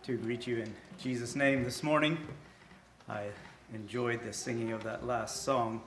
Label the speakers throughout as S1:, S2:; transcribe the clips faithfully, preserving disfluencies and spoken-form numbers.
S1: to greet you in Jesus' name this morning. I enjoyed the singing of that last song.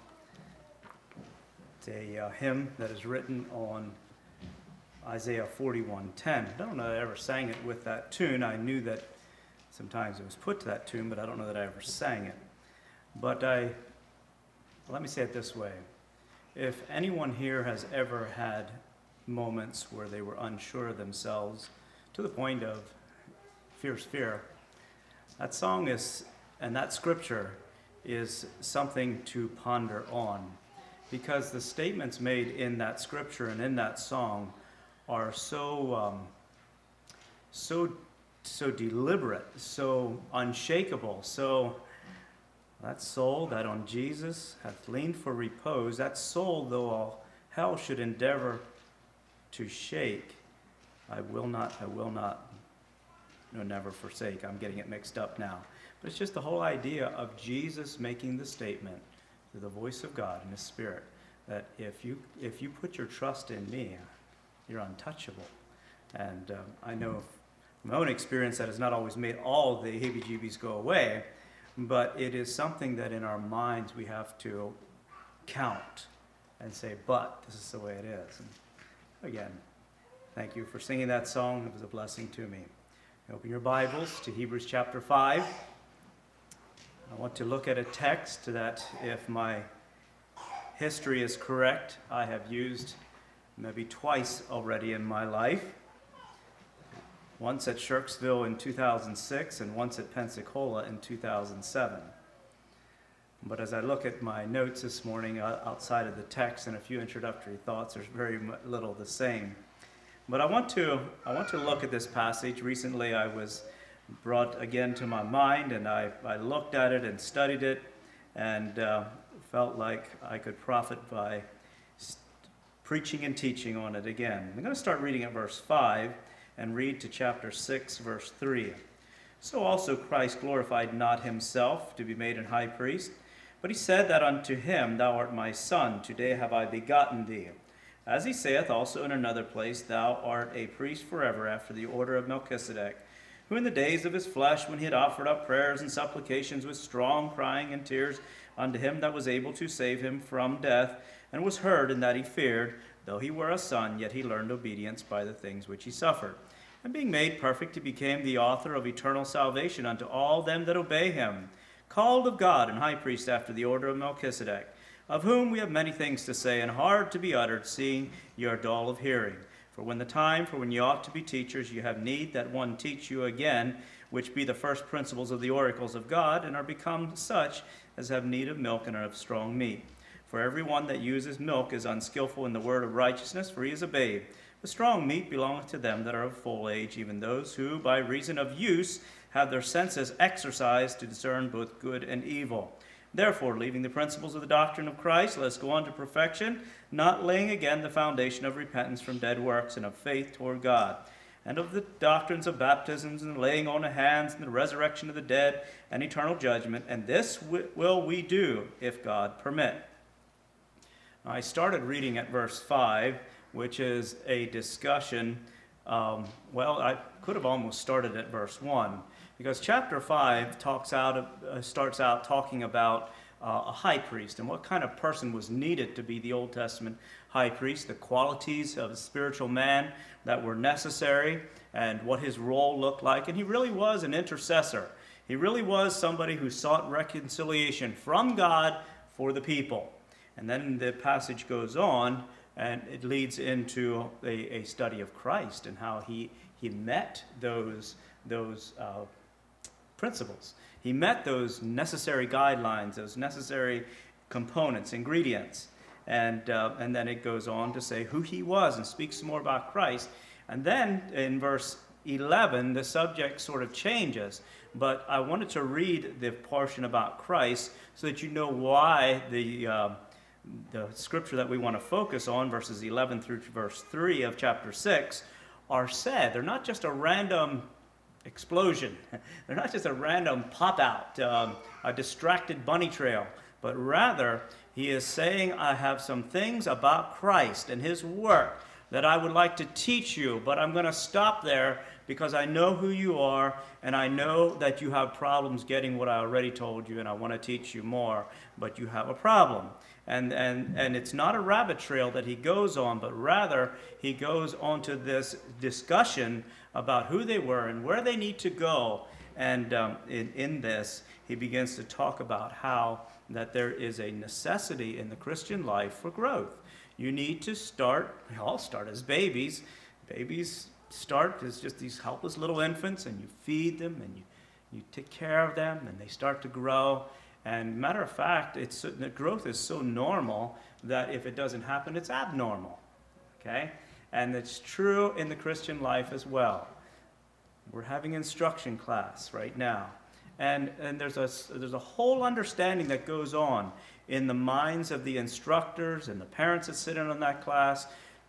S1: It's a uh, hymn that is written on Isaiah forty-one ten. I don't know that I ever sang it with that tune. I knew that sometimes it was put to that tune, but I don't know that I ever sang it. But I, let me say it this way. If anyone here has ever had moments where they were unsure of themselves to the point of fierce fear, that song is, and that scripture is something to ponder on, because the statements made in that scripture and in that song are so um, so so deliberate, so unshakable. So that soul that on Jesus hath leaned for repose, that soul, though all hell should endeavor to shake, I will not, I will not, no, never forsake. I'm getting it mixed up now. But it's just the whole idea of Jesus making the statement through the voice of God and His Spirit that if you if you put your trust in me, you're untouchable. And um, I know from my own experience that has not always made all the heebie-jeebies go away, but it is something that in our minds we have to count and say, but this is the way it is. And again, thank you for singing that song. It was a blessing to me. Open your Bibles to Hebrews chapter five. I want to look at a text that, if my history is correct, I have used maybe twice already in my life. Once at Shirksville in two thousand six and once at Pensacola in two thousand seven. But as I look at my notes this morning, outside of the text and a few introductory thoughts, there's very little the same. But I want to I want to look at this passage. Recently I was brought again to my mind, and I, I looked at it and studied it, and uh, felt like I could profit by st- preaching and teaching on it again. I'm going to start reading at verse five and read to chapter six, verse three. So also Christ glorified not himself to be made an high priest, but he said that unto him, Thou art my son, today have I begotten thee. As he saith also in another place, Thou art a priest forever after the order of Melchizedek, who in the days of his flesh, when he had offered up prayers and supplications with strong crying and tears unto him that was able to save him from death, and was heard in that he feared, though he were a son, yet he learned obedience by the things which he suffered. And being made perfect, he became the author of eternal salvation unto all them that obey him, called of God and high priest after the order of Melchizedek, of whom we have many things to say, and hard to be uttered, seeing ye are dull of hearing. For when the time for when ye ought to be teachers, ye have need that one teach you again, which be the first principles of the oracles of God, and are become such as have need of milk and are of strong meat. For every one that uses milk is unskillful in the word of righteousness, for he is a babe. But strong meat belongeth to them that are of full age, even those who, by reason of use, have their senses exercised to discern both good and evil. Therefore, leaving the principles of the doctrine of Christ, let us go on to perfection, not laying again the foundation of repentance from dead works and of faith toward God, and of the doctrines of baptisms and laying on of hands and the resurrection of the dead and eternal judgment, and this w- will we do if God permit. I started reading at verse five, which is a discussion. Um, well, I could have almost started at verse one. Because chapter five talks out, uh, starts out talking about uh, a high priest and what kind of person was needed to be the Old Testament high priest, the qualities of a spiritual man that were necessary, and what his role looked like. And he really was an intercessor. He really was somebody who sought reconciliation from God for the people. And then the passage goes on, and it leads into a, a study of Christ and how he, he met those, those uh, principles. He met those necessary guidelines, those necessary components, ingredients. And, uh, and then it goes on to say who he was and speaks more about Christ. And then in verse eleven, the subject sort of changes. But I wanted to read the portion about Christ so that you know why the, uh, the scripture that we want to focus on, verses eleven through verse three of chapter six, are said. They're not just a random explosion. They're not just a random pop-out, um, a distracted bunny trail, but rather he is saying, I have some things about Christ and his work that I would like to teach you, but I'm going to stop there because I know who you are, and I know that you have problems getting what I already told you, and I want to teach you more, but you have a problem. And, and, and it's not a rabbit trail that he goes on, but rather he goes onto this discussion about who they were and where they need to go. And um, in, in this, he begins to talk about how that there is a necessity in the Christian life for growth. You need to start, we all start as babies. Babies start as just these helpless little infants, and you feed them, and you, you take care of them, and they start to grow. And matter of fact, it's, the growth is so normal that if it doesn't happen, it's abnormal, okay? And it's true in the Christian life as well. We're having instruction class right now. And, and there's, a, there's a whole understanding that goes on in the minds of the instructors and the parents that sit in on that class.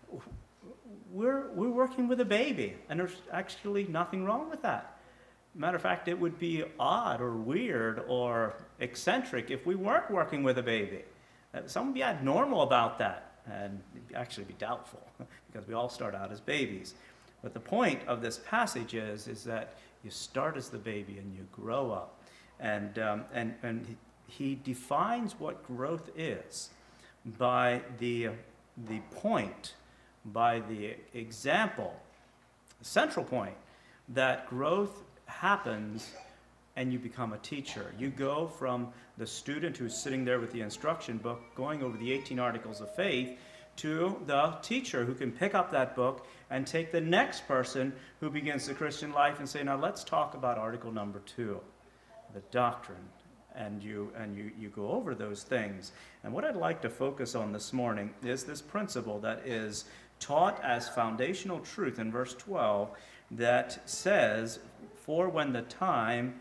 S1: We're, we're working with a baby, and there's actually nothing wrong with that. Matter of fact, it would be odd or weird or eccentric if we weren't working with a baby. Some would be abnormal about that, and it'd actually be doubtful, because we all start out as babies. But the point of this passage is, is that you start as the baby and you grow up. And, um, and, and he defines what growth is by the, the point, by the example, the central point, that growth happens and you become a teacher. You go from the student who's sitting there with the instruction book going over the eighteen Articles of Faith to the teacher who can pick up that book and take the next person who begins the Christian life and say, now let's talk about article number two, the doctrine. And you and you, you go over those things. And what I'd like to focus on this morning is this principle that is taught as foundational truth in verse twelve that says, for when the time,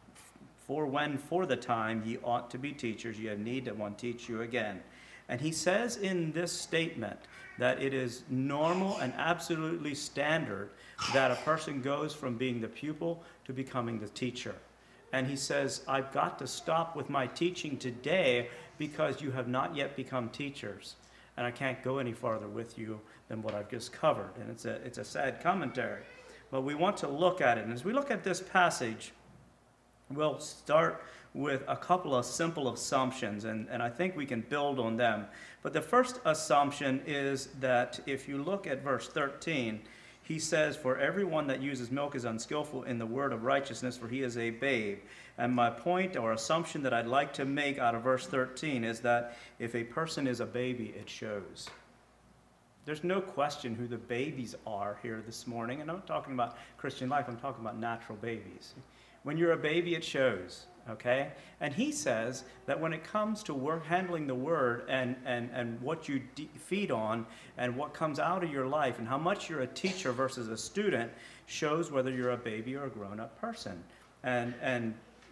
S1: for when for the time ye ought to be teachers, ye have need that one teach you again. And he says in this statement that it is normal and absolutely standard that a person goes from being the pupil to becoming the teacher. And he says, I've got to stop with my teaching today because you have not yet become teachers. And I can't go any farther with you than what I've just covered. And it's a, it's a sad commentary. But we want to look at it. And as we look at this passage, we'll start with a couple of simple assumptions, and, and I think we can build on them. But the first assumption is that if you look at verse thirteen, he says, for everyone that uses milk is unskillful in the word of righteousness, for he is a babe. And my point or assumption that I'd like to make out of verse thirteen is that if a person is a baby, it shows. There's no question who the babies are here this morning. And I'm not talking about Christian life, I'm talking about natural babies. When you're a baby, it shows, okay? And he says that when it comes to work handling the word and, and, and what you de- feed on and what comes out of your life and how much you're a teacher versus a student shows whether you're a baby or a grown-up person. And, and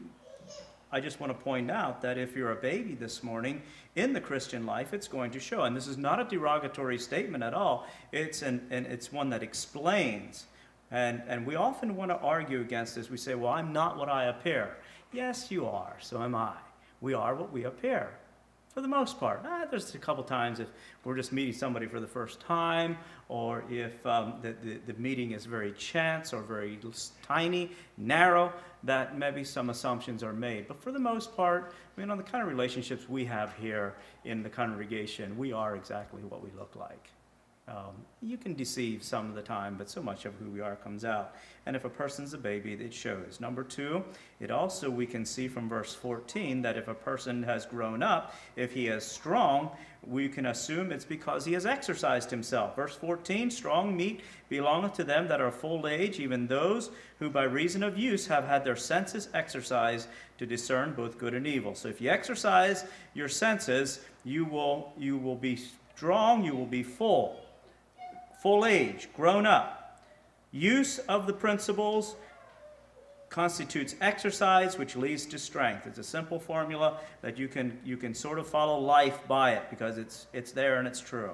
S1: I just want to point out that if you're a baby this morning in the Christian life, it's going to show. And this is not a derogatory statement at all. It's, an, and it's one that explains. And, and we often want to argue against this. We say, well, I'm not what I appear. Yes, you are. So am I. We are what we appear, for the most part. Ah, there's a couple times if we're just meeting somebody for the first time, or if um, the, the, the meeting is very chance or very tiny, narrow, that maybe some assumptions are made. But for the most part, you know, the kind of relationships we have here in the congregation, we are exactly what we look like. Um, you can deceive some of the time, but so much of who we are comes out. And if a person's a baby, it shows. Number two, it also, we can see from verse fourteen that if a person has grown up, if he is strong, we can assume it's because he has exercised himself. Verse fourteen, strong meat belongeth to them that are full age, even those who by reason of use have had their senses exercised to discern both good and evil. So if you exercise your senses, you will, you will be strong, you will be full. Full age, grown up. Use of the principles constitutes exercise, which leads to strength. It's a simple formula that you can you can sort of follow life by it because it's it's there and it's true.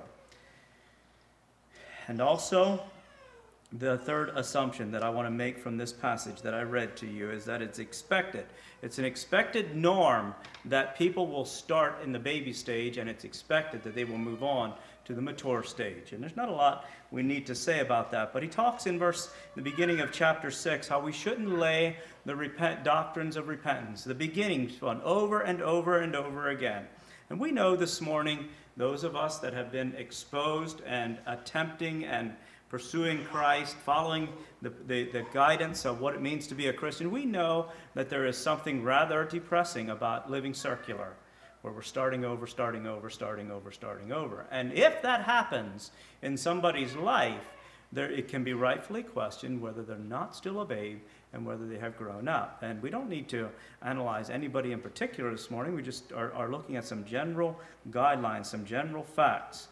S1: And also, the third assumption that I want to make from this passage that I read to you is that it's expected. It's an expected norm that people will start in the baby stage, and it's expected that they will move on to the mature stage. And there's not a lot we need to say about that. But he talks in verse, the beginning of chapter six, how we shouldn't lay the repent, doctrines of repentance, the beginning one, over and over and over again. And we know this morning, those of us that have been exposed and attempting and pursuing Christ, following the, the, the guidance of what it means to be a Christian, we know that there is something rather depressing about living circular, where we're starting over, starting over, starting over, starting over. And if that happens in somebody's life, there, it can be rightfully questioned whether they're not still a babe and whether they have grown up. And we don't need to analyze anybody in particular this morning. We just are, are looking at some general guidelines, some general facts.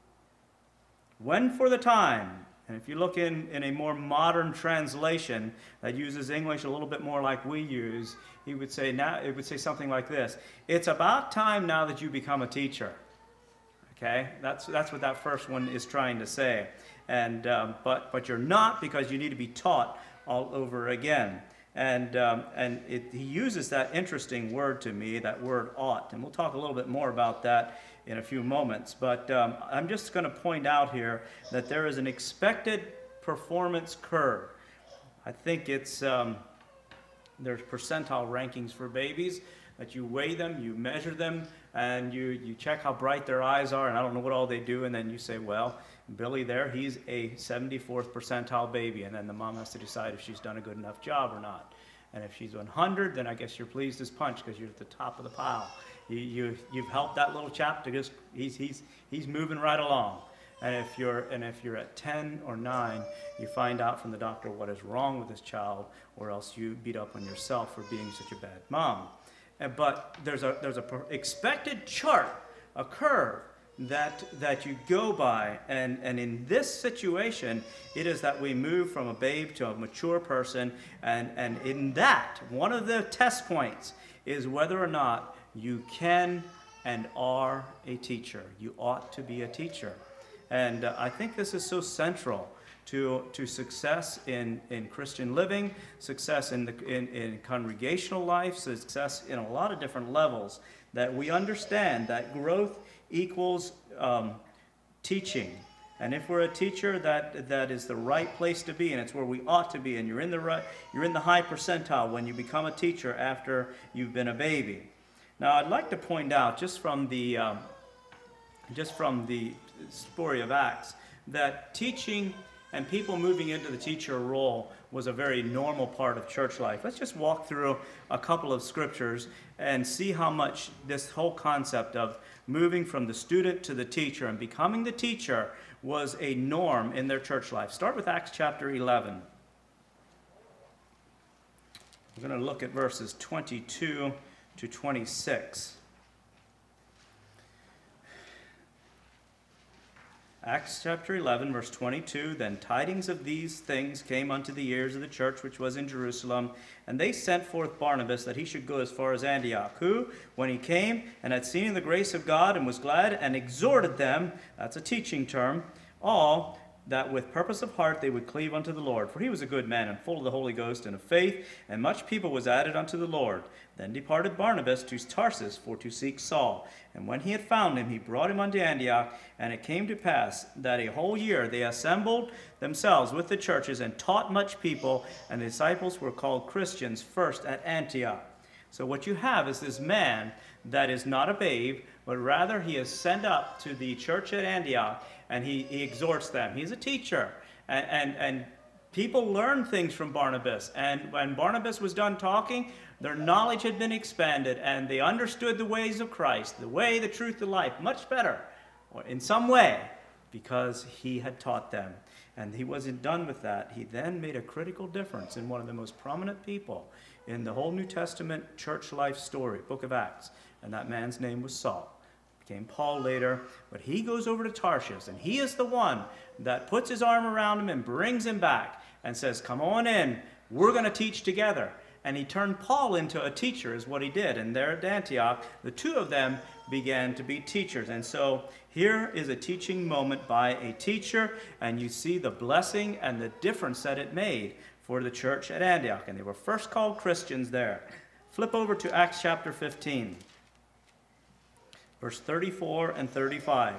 S1: When for the time, and if you look in, in a more modern translation that uses English a little bit more like we use, he would say now it would say something like this: it's about time now that you become a teacher. Okay, that's that's what that first one is trying to say. And um, but but you're not, because you need to be taught all over again. And um, and it, he uses that interesting word to me, that word ought, and we'll talk a little bit more about that in a few moments. But um, I'm just going to point out here that there is an expected performance curve. I think it's um, there's percentile rankings for babies, that you weigh them, you measure them, and you, you check how bright their eyes are, and I don't know what all they do, and then you say, well, Billy there, he's a seventy-fourth percentile baby, and then the mom has to decide if she's done a good enough job or not. And if she's one hundred, then I guess you're pleased as punch, because you're at the top of the pile. You, you, you've helped that little chap to just, he's, he's, he's moving right along. And if you're and if you're at ten or nine, you find out from the doctor what is wrong with this child, or else you beat up on yourself for being such a bad mom. And, but there's a there's a expected chart, a curve that that you go by, and and in this situation, it is that we move from a babe to a mature person, and and in that, one of the test points is whether or not you can and are a teacher. You ought to be a teacher. And uh, I think this is so central to to success in, in Christian living, success in, the, in, in congregational life, success in a lot of different levels, that we understand that growth equals um, teaching. And if we're a teacher, that that is the right place to be, and it's where we ought to be. And you're in the right, you're in the high percentile when you become a teacher after you've been a baby. Now, I'd like to point out, just from the um, just from the story of Acts, that teaching and people moving into the teacher role was a very normal part of church life. Let's just walk through a couple of scriptures and see how much this whole concept of moving from the student to the teacher and becoming the teacher was a norm in their church life. Start with Acts chapter eleven. We're going to look at verses twenty-two to twenty-six. Acts chapter eleven, verse twenty-two, Then tidings of these things came unto the ears of the church which was in Jerusalem, and they sent forth Barnabas that he should go as far as Antioch, who, when he came and had seen the grace of God, and was glad, and exhorted them, that's a teaching term, all, that with purpose of heart they would cleave unto the Lord. For he was a good man, and full of the Holy Ghost and of faith, and much people was added unto the Lord. Then departed Barnabas to Tarsus for to seek Saul. And when he had found him, he brought him unto Antioch. And it came to pass that a whole year they assembled themselves with the churches, and taught much people, and the disciples were called Christians first at Antioch. So what you have is this man that is not a babe, but rather he is sent up to the church at Antioch, and he, he exhorts them. He's a teacher, and, and, and people learn things from Barnabas. And when Barnabas was done talking, their knowledge had been expanded, and they understood the ways of Christ, the way, the truth, the life, much better, or in some way, because he had taught them. And he wasn't done with that. He then made a critical difference in one of the most prominent people in the whole New Testament church life story, Book of Acts. And that man's name was Saul. Became Paul later, but he goes over to Tarshish, and he is the one that puts his arm around him and brings him back and says, come on in, we're going to teach together. And he turned Paul into a teacher, is what he did. And there at Antioch, the two of them began to be teachers. And so here is a teaching moment by a teacher, and you see the blessing and the difference that it made for the church at Antioch. And they were first called Christians there. Flip over to Acts chapter fifteen. Verse thirty-four and thirty-five.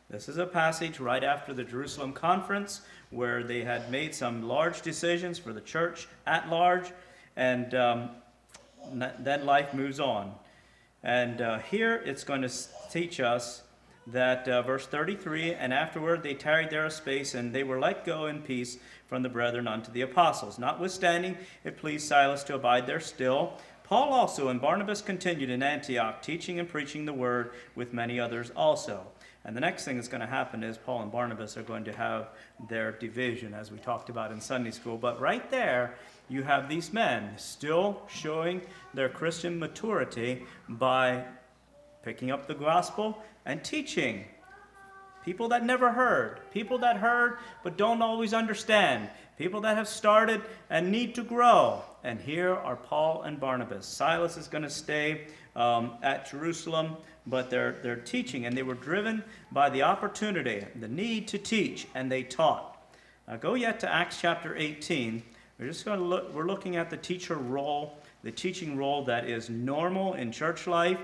S1: This is a passage right after the Jerusalem conference where they had made some large decisions for the church at large, and um, then life moves on. And uh, here it's going to teach us that uh, verse thirty-three, and afterward they tarried there a space, and they were let go in peace from the brethren unto the apostles. Notwithstanding, it pleased Silas to abide there still. Paul also and Barnabas continued in Antioch, teaching and preaching the word with many others also. And the next thing that's going to happen is Paul and Barnabas are going to have their division, as we talked about in Sunday school. But right there, you have these men still showing their Christian maturity by picking up the gospel and teaching. People that never heard, people that heard but don't always understand, people that have started and need to grow. And here are Paul and Barnabas. Silas is going to stay um, at Jerusalem, but they're, they're teaching, and they were driven by the opportunity, the need to teach, and they taught. Now go yet to Acts chapter eighteen. We're just going to look, we're looking at the teacher role, the teaching role that is normal in church life.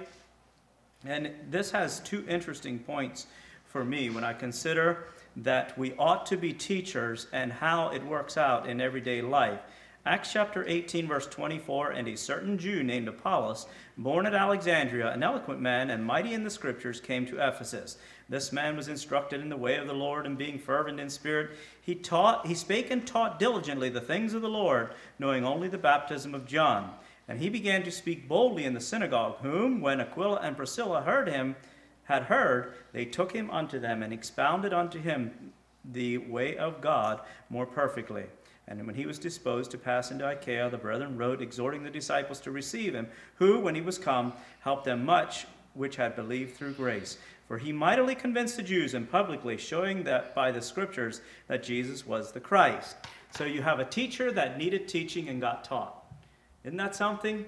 S1: And this has two interesting points for me when I consider that we ought to be teachers and how it works out in everyday life. Acts chapter eighteen, verse twenty-four, and a certain Jew named Apollos, born at Alexandria, an eloquent man and mighty in the scriptures, came to Ephesus. This man was instructed in the way of the Lord, and being fervent in spirit, he taught, he spake and taught diligently the things of the Lord, knowing only the baptism of John. And he began to speak boldly in the synagogue, whom, when Aquila and Priscilla heard him, had heard, they took him unto them, and expounded unto him the way of God more perfectly. And when he was disposed to pass into Achaia, the brethren wrote, exhorting the disciples to receive him, who, when he was come, helped them much which had believed through grace. For he mightily convinced the Jews, and publicly showing that by the scriptures that Jesus was the Christ. So you have a teacher that needed teaching and got taught. Isn't that something?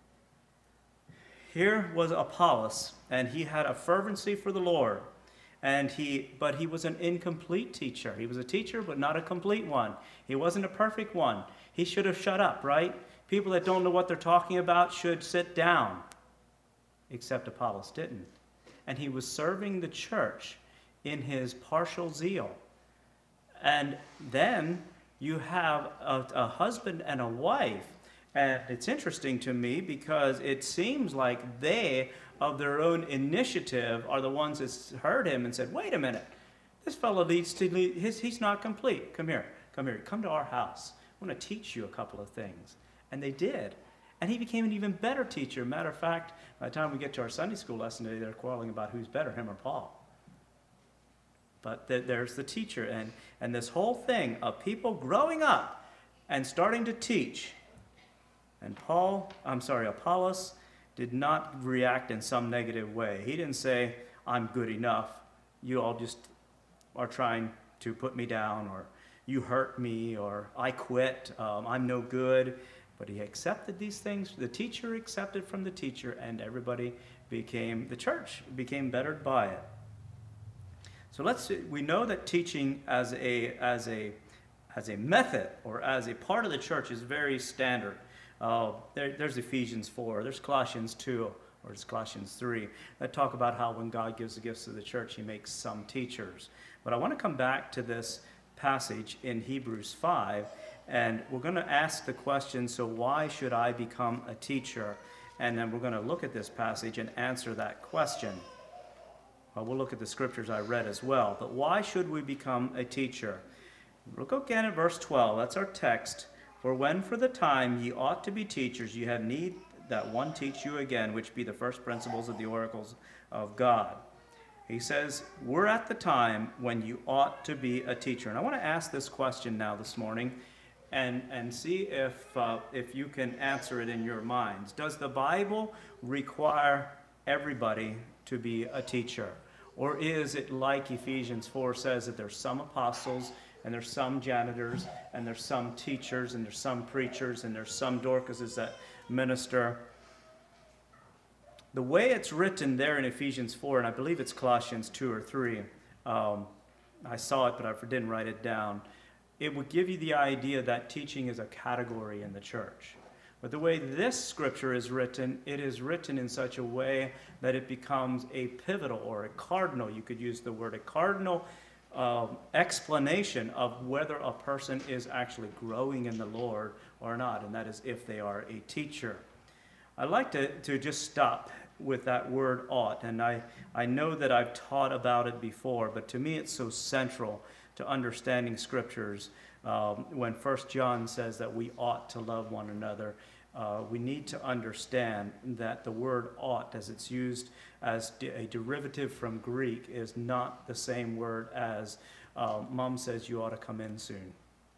S1: Here was Apollos, and he had a fervency for the Lord. And he, but he was an incomplete teacher. He was a teacher, but not a complete one. He wasn't a perfect one. He should have shut up, right? People that don't know what they're talking about should sit down. Except Apollos didn't. And he was serving the church in his partial zeal. And then you have a, a husband and a wife. And it's interesting to me because it seems like they, of their own initiative, are the ones that heard him and said, wait a minute, this fellow needs to, lead, his, he's not complete. Come here, come here, come to our house. I want to teach you a couple of things. And they did. And he became an even better teacher. Matter of fact, by the time we get to our Sunday school lesson today, they're quarreling about who's better, him or Paul. But th- there's the teacher. And, and this whole thing of people growing up and starting to teach. And Paul, I'm sorry, Apollos did not react in some negative way. He didn't say, I'm good enough. You all just are trying to put me down, or you hurt me, or I quit, um, I'm no good. But he accepted these things. The teacher accepted from the teacher, and everybody became, the church became bettered by it. So let's, we know that teaching as a, as a, as a method or as a part of the church is very standard. Uh, there, there's Ephesians four, there's Colossians two, or it's Colossians three, that talk about how when God gives the gifts to the church, he makes some teachers. But I want to come back to this passage in Hebrews five, and we're going to ask the question, so why should I become a teacher? And then we're going to look at this passage and answer that question. Well, we'll look at the scriptures I read as well. But why should we become a teacher? Look again at verse twelve. That's our text. For when for the time ye ought to be teachers, ye have need that one teach you again, which be the first principles of the oracles of God. He says, we're at the time when you ought to be a teacher. And I want to ask this question now this morning and, and see if, uh, if you can answer it in your minds. Does the Bible require everybody to be a teacher? Or is it like Ephesians four says that there's some apostles, and there's some janitors, and there's some teachers, and there's some preachers, and there's some Dorcases that minister? The way it's written there in Ephesians four, and I believe it's Colossians two or three, um, I saw it, but I didn't write it down. It would give you the idea that teaching is a category in the church. But the way this scripture is written, it is written in such a way that it becomes a pivotal or a cardinal, you could use the word, a cardinal uh, explanation of whether a person is actually growing in the Lord or not, and that is if they are a teacher. I'd like to, to just stop with that word ought, and I, I know that I've taught about it before, but to me it's so central to understanding scriptures. Um, when First John says that we ought to love one another, uh, we need to understand that the word ought, as it's used as de- a derivative from Greek, is not the same word as uh, Mom says you ought to come in soon,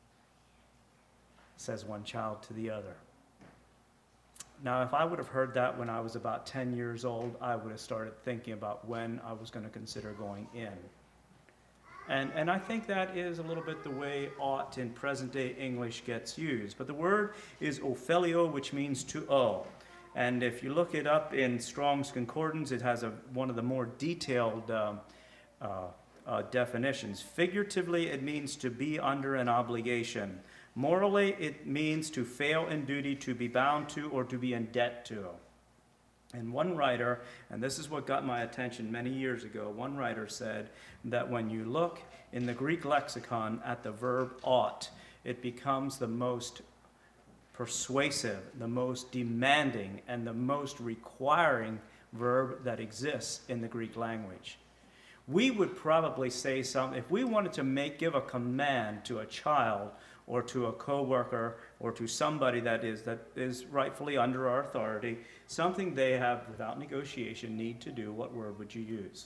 S1: says one child to the other. Now, if I would have heard that when I was about ten years old, I would have started thinking about when I was going to consider going in. And, and I think that is a little bit the way ought in present-day English gets used. But the word is ophelio, which means to owe. And if you look it up in Strong's Concordance, it has a, one of the more detailed um, uh, uh, definitions. Figuratively, it means to be under an obligation. Morally, it means to fail in duty, to be bound to, or to be in debt to. And one writer, and this is what got my attention many years ago, one writer said that when you look in the Greek lexicon at the verb ought, it becomes the most persuasive, the most demanding, and the most requiring verb that exists in the Greek language. We would probably say something, if we wanted to make give a command to a child or to a coworker or to somebody that is that is rightfully under our authority, something they have without negotiation need to do, what word would you use?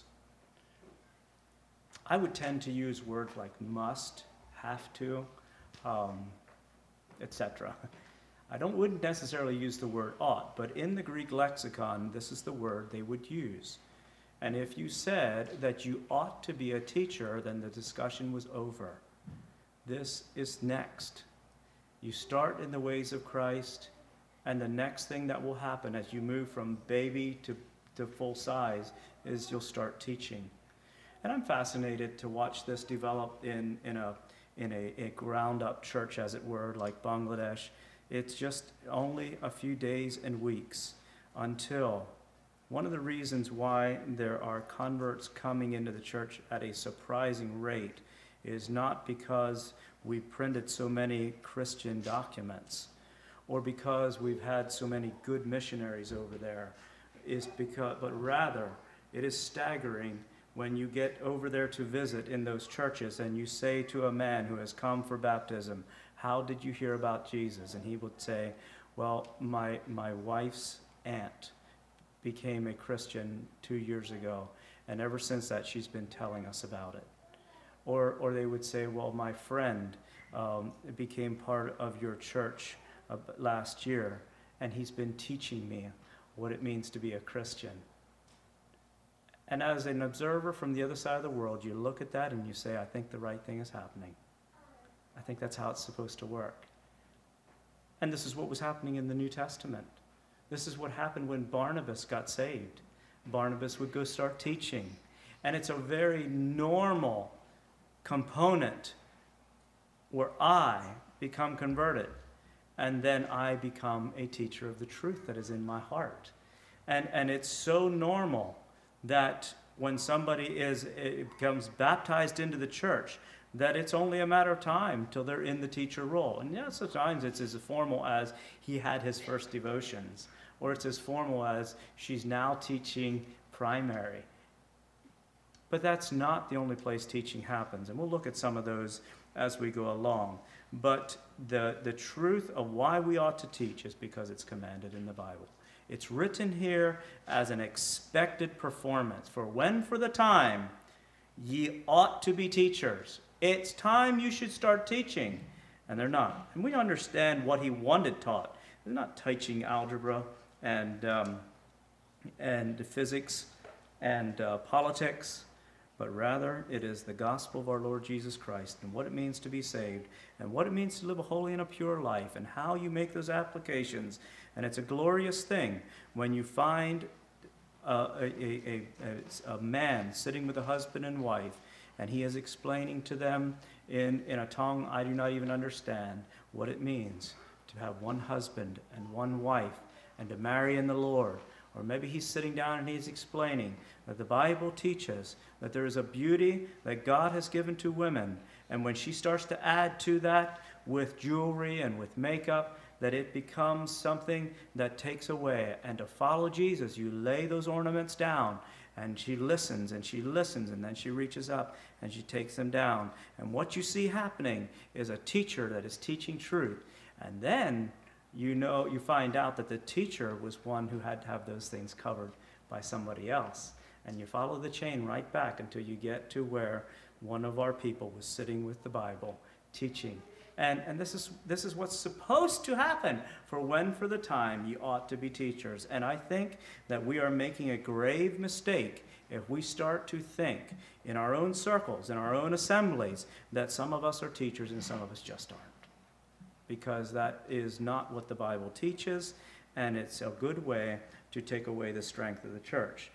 S1: I would tend to use words like must, have to, um, et cetera. I don't wouldn't necessarily use the word ought, but in the Greek lexicon, this is the word they would use. And if you said that you ought to be a teacher, then the discussion was over. This is next. You start in the ways of Christ, and the next thing that will happen as you move from baby to, to full size is you'll start teaching. And I'm fascinated to watch this develop in, in a in a, a ground-up church, as it were, like Bangladesh. It's just only a few days and weeks until one of the reasons why there are converts coming into the church at a surprising rate is not because we printed so many Christian documents or because we've had so many good missionaries over there, is because, but rather it is staggering when you get over there to visit in those churches and you say to a man who has come for baptism, "How did you hear about Jesus?" And he would say, "Well, my my wife's aunt became a Christian two years ago, and ever since that she's been telling us about it." Or or they would say, "Well, my friend um, became part of your church uh, last year, and he's been teaching me what it means to be a Christian." And as an observer from the other side of the world, you look at that and you say, "I think the right thing is happening. I think that's how it's supposed to work." And this is what was happening in the New Testament. This is what happened when Barnabas got saved. Barnabas would go start teaching. And it's a very normal component where I become converted, and then I become a teacher of the truth that is in my heart. And, and it's so normal that when somebody is it becomes baptized into the church, that it's only a matter of time till they're in the teacher role. And yeah, sometimes it's as formal as he had his first devotions, or it's as formal as she's now teaching primary. But that's not the only place teaching happens, and we'll look at some of those as we go along. But the, the truth of why we ought to teach is because it's commanded in the Bible. It's written here as an expected performance. For when for the time ye ought to be teachers. It's time you should start teaching. And they're not. And we understand what he wanted taught. They're not teaching algebra and, um, and physics and uh, politics, but rather it is the gospel of our Lord Jesus Christ and what it means to be saved and what it means to live a holy and a pure life and how you make those applications. And it's a glorious thing when you find uh, a, a, a, a man sitting with a husband and wife, and he is explaining to them in, in a tongue I do not even understand what it means to have one husband and one wife and to marry in the Lord. Or maybe he's sitting down and he's explaining that the Bible teaches that there is a beauty that God has given to women. And when she starts to add to that with jewelry and with makeup, that it becomes something that takes away. And to follow Jesus, you lay those ornaments down. And she listens and she listens and then she reaches up and she takes them down. And what you see happening is a teacher that is teaching truth. And then you know, you find out that the teacher was one who had to have those things covered by somebody else. And you follow the chain right back until you get to where one of our people was sitting with the Bible, teaching. And, and this is this is what's supposed to happen. For when for the time you ought to be teachers. And I think that we are making a grave mistake if we start to think in our own circles, in our own assemblies, that some of us are teachers and some of us just aren't. Because that is not what the Bible teaches, and it's a good way to take away the strength of the church.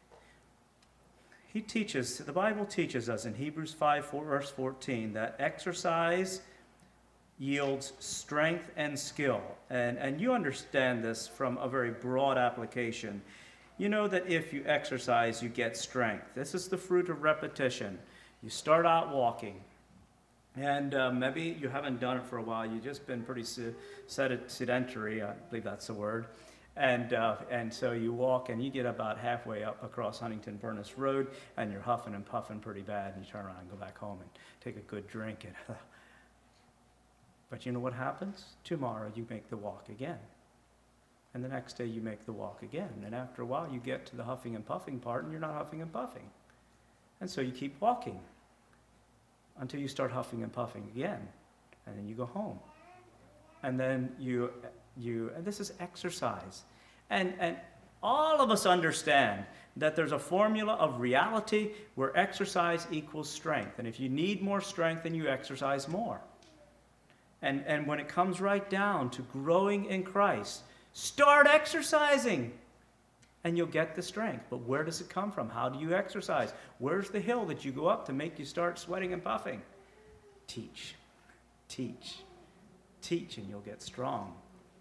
S1: He teaches, the Bible teaches us in Hebrews five, four, verse fourteen, that exercise yields strength and skill. And, and you understand this from a very broad application. You know that if you exercise, you get strength. This is the fruit of repetition. You start out walking. And uh, maybe you haven't done it for a while. You've just been pretty sedentary, I believe that's the word. And uh, and so you walk and you get about halfway up across Huntington Furnace Road and you're huffing and puffing pretty bad and you turn around and go back home and take a good drink. And But you know what happens? Tomorrow you make the walk again. And the next day you make the walk again. And after a while you get to the huffing and puffing part and you're not huffing and puffing. And so you keep walking until you start huffing and puffing again, and then you go home. And then you, you, and this is exercise. And, and all of us understand that there's a formula of reality where exercise equals strength. And if you need more strength, then you exercise more. And, and when it comes right down to growing in Christ, start exercising. And you'll get the strength. But where does it come from? How do you exercise? Where's the hill that you go up to make you start sweating and puffing? Teach. Teach. Teach and you'll get strong.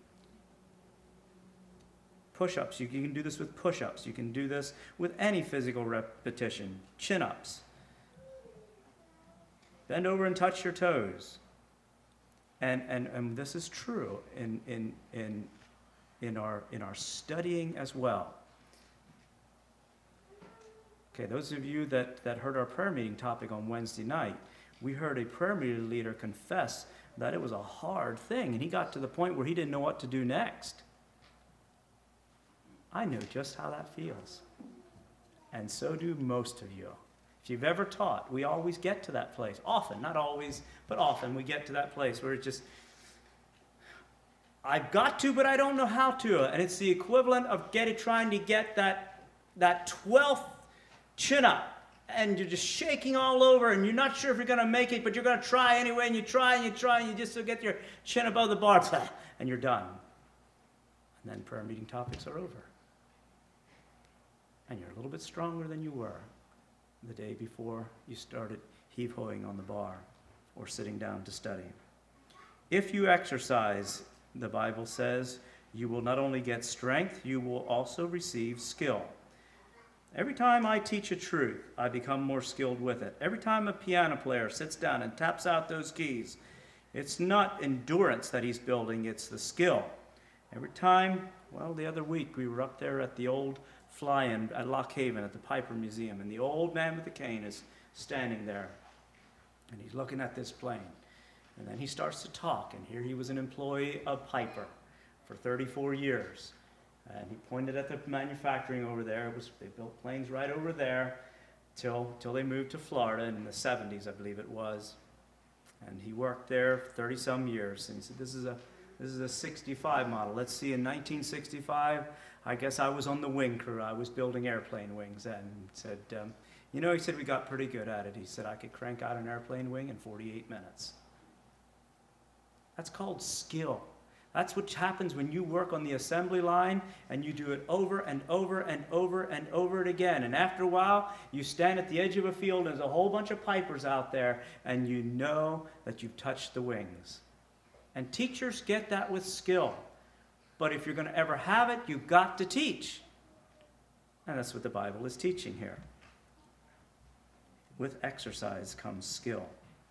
S1: Push-ups. You can do this with push-ups. You can do this with any physical repetition. Chin-ups. Bend over and touch your toes. And and, and this is true in, in, in, in, our, in our studying as well. Okay, those of you that, that heard our prayer meeting topic on Wednesday night, we heard a prayer meeting leader confess that it was a hard thing, and he got to the point where he didn't know what to do next. I know just how that feels, and so do most of you. If you've ever taught, we always get to that place. Often, not always, but often we get to that place where it's just, I've got to, but I don't know how to. And it's the equivalent of getting, trying to get that, that twelfth chin up, and you're just shaking all over, and you're not sure if you're going to make it, but you're going to try anyway, and you try, and you try, and you just get your chin above the bar, and you're done. And then prayer meeting topics are over. And you're a little bit stronger than you were the day before you started heave-hoing on the bar or sitting down to study. If you exercise, the Bible says, you will not only get strength, you will also receive skill. Every time I teach a truth, I become more skilled with it. Every time a piano player sits down and taps out those keys, it's not endurance that he's building, it's the skill. Every time, well, the other week we were up there at the old fly-in at Lock Haven at the Piper Museum, and the old man with the cane is standing there, and he's looking at this plane. And then he starts to talk, and here he was an employee of Piper for thirty-four years. And he pointed at the manufacturing over there. It was, they built planes right over there till, till they moved to Florida in the seventies, I believe it was. And he worked there for thirty-some years. And he said, this is a this is a sixty-five model. Let's see, in nineteen sixty-five, I guess I was on the wing crew. I was building airplane wings then. And he said, um, you know, he said, we got pretty good at it. He said, I could crank out an airplane wing in forty-eight minutes. That's called skill. That's what happens when you work on the assembly line and you do it over and over and over and over it again. And after a while, you stand at the edge of a field and there's a whole bunch of pipers out there and you know that you've touched the wings. And teachers get that with skill. But if you're going to ever have it, you've got to teach. And that's what the Bible is teaching here. With exercise comes skill.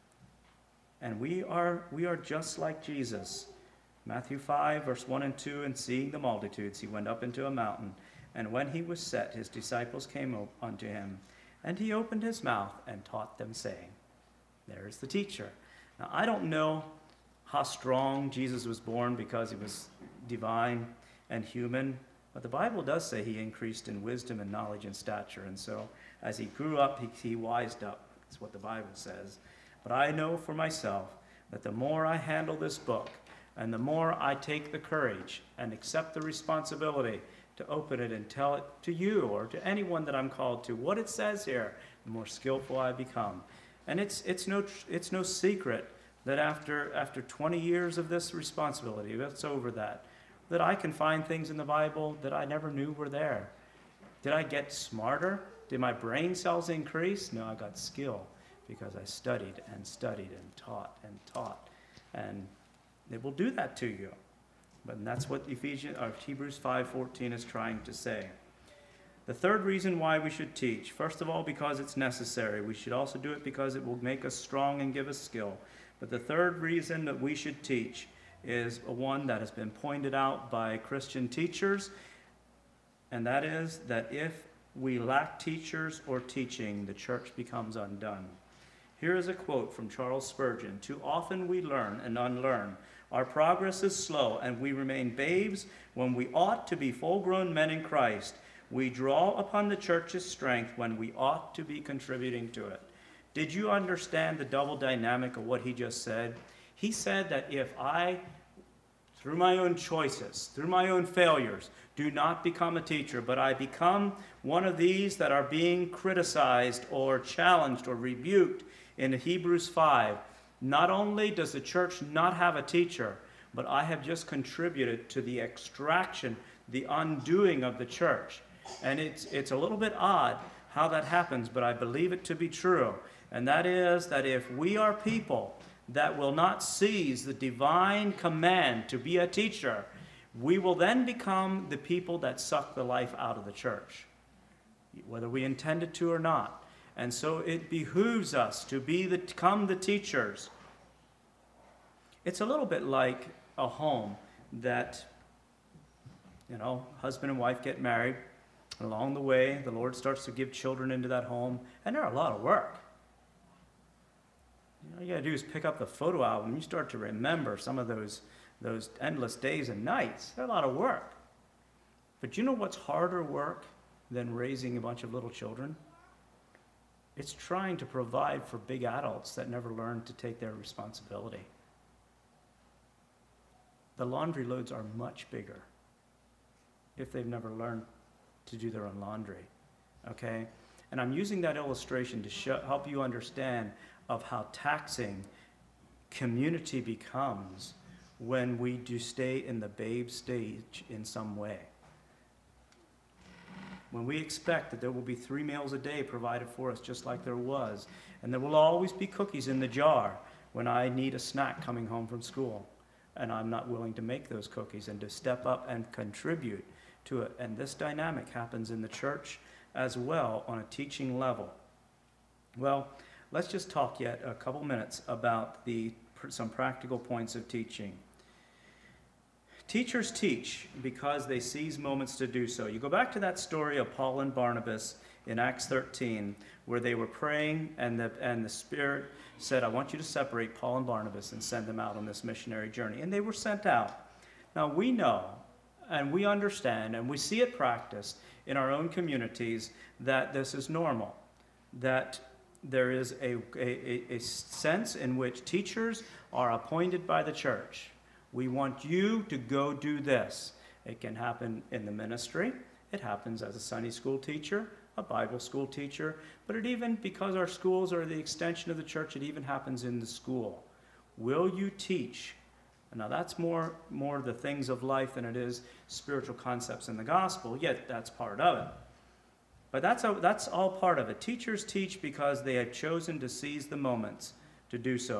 S1: And we are we are just like Jesus. Matthew five, verse one and two, and seeing the multitudes, he went up into a mountain. And when he was set, his disciples came unto him. And he opened his mouth and taught them, saying, there is the teacher. Now, I don't know how strong Jesus was born because he was divine and human. But the Bible does say he increased in wisdom and knowledge and stature. And so as he grew up, he, he wised up. That's what the Bible says. But I know for myself that the more I handle this book and the more I take the courage and accept the responsibility to open it and tell it to you or to anyone that I'm called to, what it says here, the more skillful I become. And it's it's no it's no secret that after after twenty years of this responsibility, that's over that, that I can find things in the Bible that I never knew were there. Did I get smarter? Did my brain cells increase? No, I got skill because I studied and studied and taught and taught. And it will do that to you. But that's what Ephesians or Hebrews five fourteen is trying to say. The third reason why we should teach, first of all, because it's necessary. We should also do it because it will make us strong and give us skill. But the third reason that we should teach is one that has been pointed out by Christian teachers, and that is that if we lack teachers or teaching, the church becomes undone. Here is a quote from Charles Spurgeon. Too often we learn and unlearn. Our progress is slow, and we remain babes when we ought to be full-grown men in Christ. We draw upon the church's strength when we ought to be contributing to it. Did you understand the double dynamic of what he just said? He said that if I, through my own choices, through my own failures, do not become a teacher, but I become one of these that are being criticized or challenged or rebuked in Hebrews five, not only does the church not have a teacher, but I have just contributed to the extraction, the undoing of the church. And it's it's a little bit odd how that happens, but I believe it to be true. And that is that if we are people that will not seize the divine command to be a teacher, we will then become the people that suck the life out of the church, whether we intended to or not. And so it behooves us to be the, become the teachers. It's a little bit like a home that, you know, husband and wife get married. And along the way, the Lord starts to give children into that home, and they're a lot of work. You know, all you got to do is pick up the photo album. You start to remember some of those, those endless days and nights. They're a lot of work. But you know what's harder work than raising a bunch of little children? It's trying to provide for big adults that never learned to take their responsibility. The laundry loads are much bigger if they've never learned to do their own laundry, okay? And I'm using that illustration to show, help you understand of how taxing community becomes when we do stay in the babe stage in some way. When we expect that there will be three meals a day provided for us just like there was, and there will always be cookies in the jar when I need a snack coming home from school, and I'm not willing to make those cookies and to step up and contribute to it. And this dynamic happens in the church as well on a teaching level. Well, let's just talk yet a couple minutes about the some practical points of teaching. Teachers teach because they seize moments to do so. You go back to that story of Paul and Barnabas in Acts thirteen, where they were praying and the, and the Spirit said, I want you to separate Paul and Barnabas and send them out on this missionary journey. And they were sent out. Now we know and we understand and we see it practiced in our own communities that this is normal, that there is a, a, a sense in which teachers are appointed by the church. We want you to go do this. It can happen in the ministry. It happens as a Sunday school teacher, a Bible school teacher, but it even, because our schools are the extension of the church, it even happens in the school. Will you teach? Now that's more, more the things of life than it is spiritual concepts in the gospel, yet that's part of it. But that's, a, that's all part of it. Teachers teach because they have chosen to seize the moments to do so.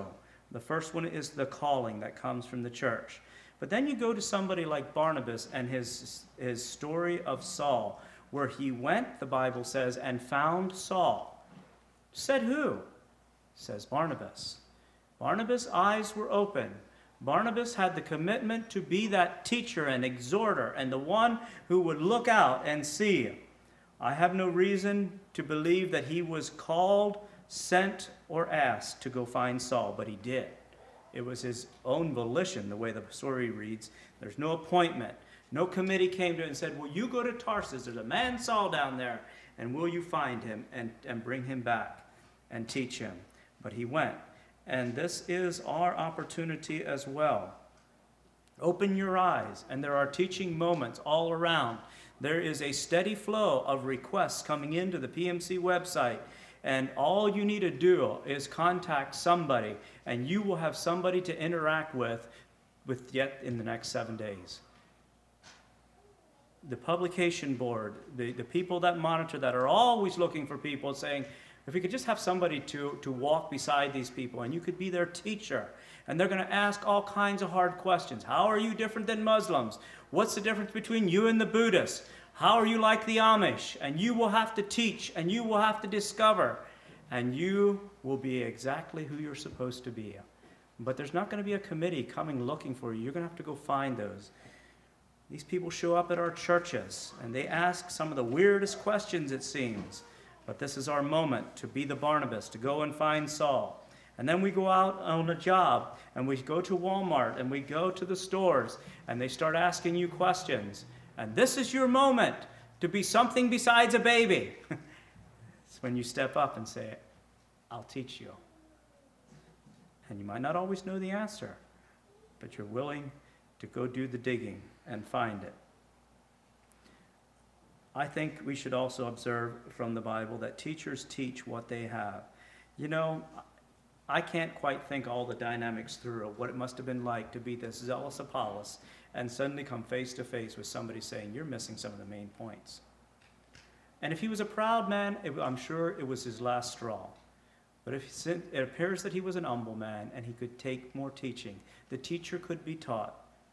S1: The first one is the calling that comes from the church. But then you go to somebody like Barnabas and his, his story of Saul, where he went, the Bible says, and found Saul. Said who? Says Barnabas. Barnabas' eyes were open. Barnabas had the commitment to be that teacher and exhorter and the one who would look out and see. I have no reason to believe that he was called, sent, or asked to go find Saul, but he did. It was his own volition, the way the story reads. There's no appointment. No committee came to him and said, will you go to Tarsus? There's a man Saul down there, and will you find him and, and bring him back and teach him? But he went. And this is our opportunity as well. Open your eyes, and there are teaching moments all around. There is a steady flow of requests coming into the P M C website, and all you need to do is contact somebody, and you will have somebody to interact with, with yet in the next seven days. The publication board, the, the people that monitor that are always looking for people saying, if we could just have somebody to, to walk beside these people, and you could be their teacher, and they're going to ask all kinds of hard questions. How are you different than Muslims? What's the difference between you and the Buddhists? How are you like the Amish? And you will have to teach, and you will have to discover, and you will be exactly who you're supposed to be. But there's not going to be a committee coming looking for you. You're going to have to go find those. These people show up at our churches, and they ask some of the weirdest questions, it seems. But this is our moment to be the Barnabas, to go and find Saul. And then we go out on a job, and we go to Walmart, and we go to the stores, and they start asking you questions. And this is your moment to be something besides a baby. It's when you step up and say, I'll teach you. And you might not always know the answer, but you're willing to go do the digging and find it. I think we should also observe from the Bible that teachers teach what they have. You know, I can't quite think all the dynamics through of what it must have been like to be this zealous Apollos and suddenly come face to face with somebody saying, you're missing some of the main points. And if he was a proud man, it, I'm sure it was his last straw. But if it appears that he was an humble man and he could take more teaching, the teacher could be taught.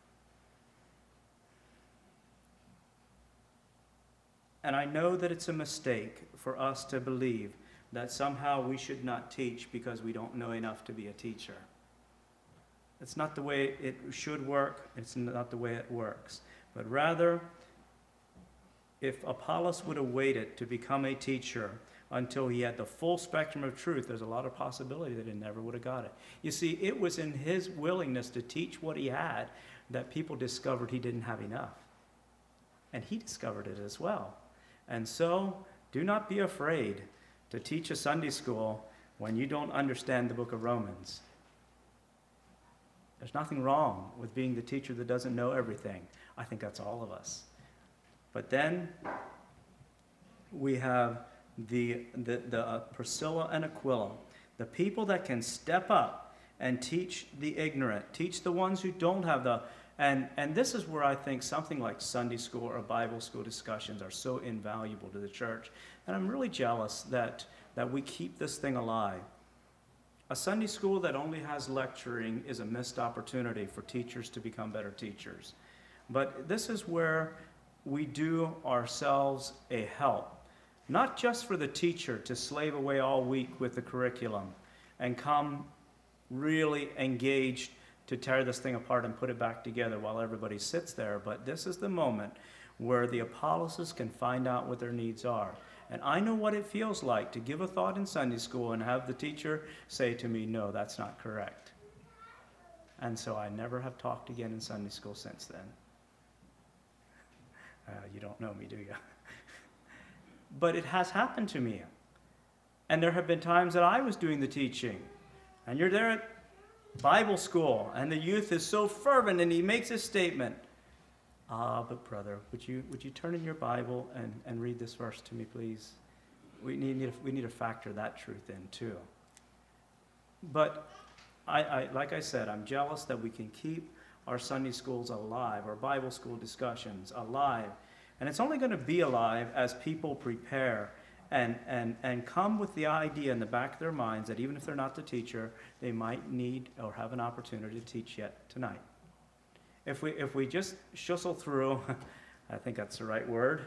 S1: And I know that it's a mistake for us to believe that somehow we should not teach because we don't know enough to be a teacher. It's not the way it should work. It's not the way it works. But rather, if Apollos would have waited to become a teacher until he had the full spectrum of truth, there's a lot of possibility that he never would have got it. You see, it was in his willingness to teach what he had that people discovered he didn't have enough. And he discovered it as well. And so, do not be afraid to teach a Sunday school when you don't understand the book of Romans. There's nothing wrong with being the teacher that doesn't know everything. I think that's all of us. But then we have the, the, the uh, Priscilla and Aquila, the people that can step up and teach the ignorant, teach the ones who don't have the... And, and this is where I think something like Sunday school or Bible school discussions are so invaluable to the church. And I'm really jealous that, that we keep this thing alive. A Sunday school that only has lecturing is a missed opportunity for teachers to become better teachers. But this is where we do ourselves a help, not just for the teacher to slave away all week with the curriculum and come really engaged to tear this thing apart and put it back together while everybody sits there, but this is the moment where the Apolloses can find out what their needs are. And I know what it feels like to give a thought in Sunday school and have the teacher say to me, no, that's not correct. And so I never have talked again in Sunday school since then. Uh, you don't know me, do you? But it has happened to me. And there have been times that I was doing the teaching, and you're there at Bible school, and the youth is so fervent, and he makes a statement. Ah, but brother, would you would you turn in your Bible and, and read this verse to me, please? We need, need we need to factor that truth in too. But I, I like I said, I'm jealous that we can keep our Sunday schools alive, our Bible school discussions alive, and it's only going to be alive as people prepare and, and, and come with the idea in the back of their minds that even if they're not the teacher, they might need or have an opportunity to teach yet tonight. If we, if we just shussle through, I think that's the right word,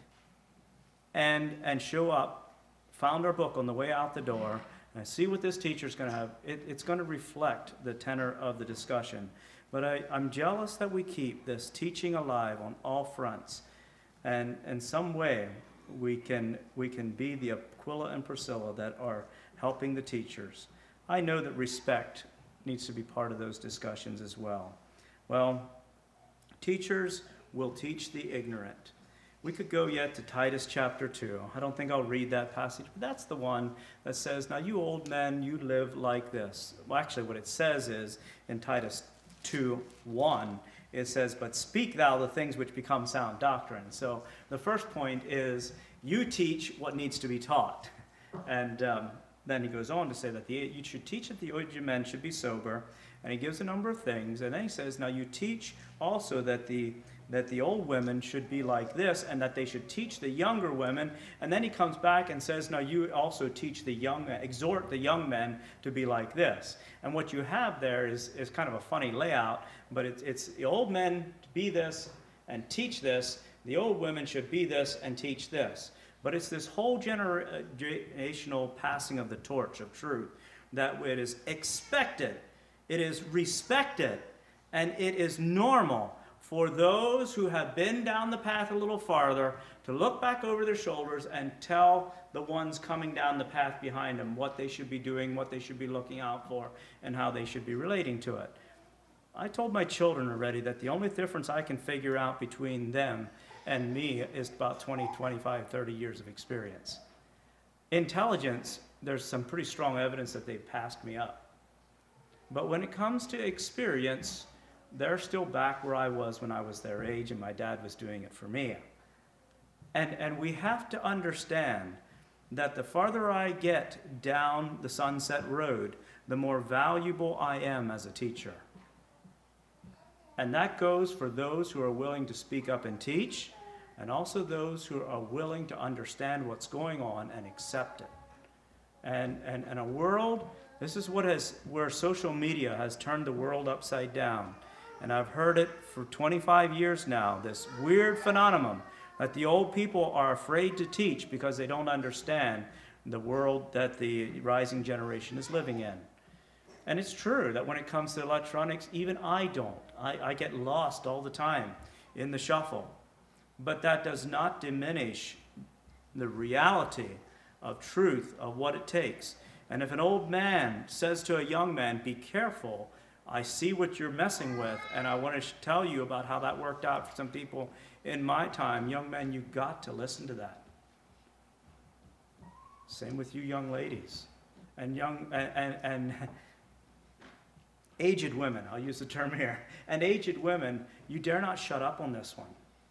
S1: and, and show up, found our book on the way out the door, and see what this teacher's going to have, it, it's going to reflect the tenor of the discussion. But I, I'm jealous that we keep this teaching alive on all fronts. And in some way, we can, we can be the Aquila and Priscilla that are helping the teachers. I know that respect needs to be part of those discussions as well. Well, teachers will teach the ignorant. We could go yet to Titus chapter two. I don't think I'll read that passage, but that's the one that says, now you old men, you live like this. Well, actually what it says is, in Titus two one, it says, but speak thou the things which become sound doctrine. So the first point is, you teach what needs to be taught. And um, then he goes on to say that the, you should teach that the aged men should be sober. And he gives a number of things. And then he says, now you teach also that the that the old women should be like this, and that they should teach the younger women. And then he comes back and says, now you also teach the young, exhort the young men to be like this. And what you have there is, is kind of a funny layout, but it's, it's the old men to be this and teach this. The old women should be this and teach this. But it's this whole gener- generational passing of the torch of truth, that it is expected, it is respected, and it is normal for those who have been down the path a little farther to look back over their shoulders and tell the ones coming down the path behind them what they should be doing, what they should be looking out for, and how they should be relating to it. I told my children already that the only difference I can figure out between them and me is about twenty, twenty-five, thirty years of experience. Intelligence, there's some pretty strong evidence that they've passed me up. But when it comes to experience, they're still back where I was when I was their age and my dad was doing it for me. And, and we have to understand that the farther I get down the Sunset Road, the more valuable I am as a teacher. And that goes for those who are willing to speak up and teach, and also those who are willing to understand what's going on and accept it. And, and, and a world, this is what has, where social media has turned the world upside down. And I've heard it for twenty-five years now, this weird phenomenon that the old people are afraid to teach because they don't understand the world that the rising generation is living in. And it's true that when it comes to electronics, even I don't. I, I get lost all the time in the shuffle. But that does not diminish the reality of truth of what it takes. And if an old man says to a young man, be careful, I see what you're messing with, and I want to tell you about how that worked out for some people in my time. Young men, you've got to listen to that. Same with you young ladies. And young and, and, and aged women, I'll use the term here. And aged women, you dare not shut up on this one.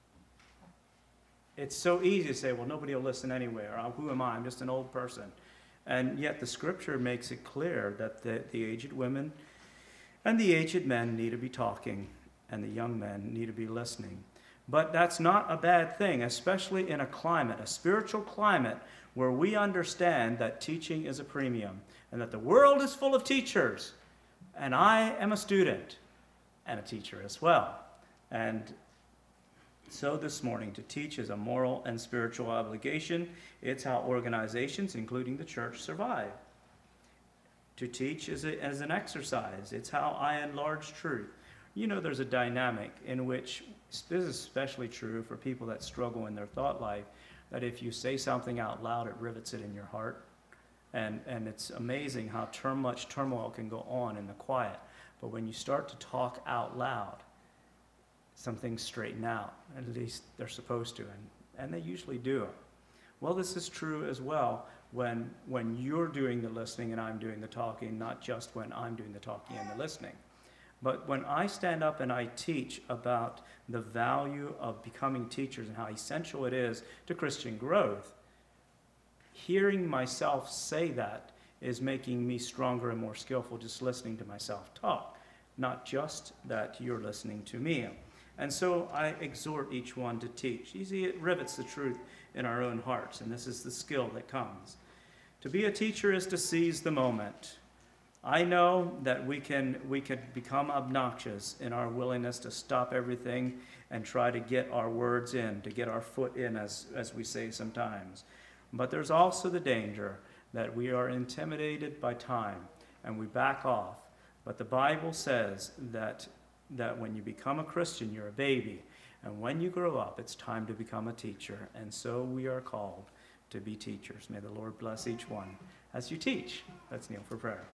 S1: It's so easy to say, well, nobody will listen anyway, or who am I? I'm just an old person. And yet the scripture makes it clear that the, the aged women and the aged men need to be talking, and the young men need to be listening. But that's not a bad thing, especially in a climate, a spiritual climate, where we understand that teaching is a premium, and that the world is full of teachers, and I am a student and a teacher as well. And so this morning, to teach is a moral and spiritual obligation. It's how organizations, including the church, survive. To teach is, a, as an exercise. It's how I enlarge truth. You know, there's a dynamic in which, this is especially true for people that struggle in their thought life, that if you say something out loud, it rivets it in your heart. And, and it's amazing how ter- much turmoil can go on in the quiet. But when you start to talk out loud, some things straighten out. At least they're supposed to, and, and they usually do. Well, this is true as well when when you're doing the listening and I'm doing the talking, not just when I'm doing the talking and the listening. But when I stand up and I teach about the value of becoming teachers and how essential it is to Christian growth, hearing myself say that is making me stronger and more skillful just listening to myself talk, not just that you're listening to me. And so I exhort each one to teach. You see, it rivets the truth in our own hearts, and this is the skill that comes. To be a teacher is to seize the moment. I know that we can we can become obnoxious in our willingness to stop everything and try to get our words in, to get our foot in, as, as we say sometimes. But there's also the danger that we are intimidated by time and we back off. But the Bible says that, that when you become a Christian, you're a baby. And when you grow up, it's time to become a teacher. And so we are called to be teachers. May the Lord bless each one as you teach. Let's kneel for prayer.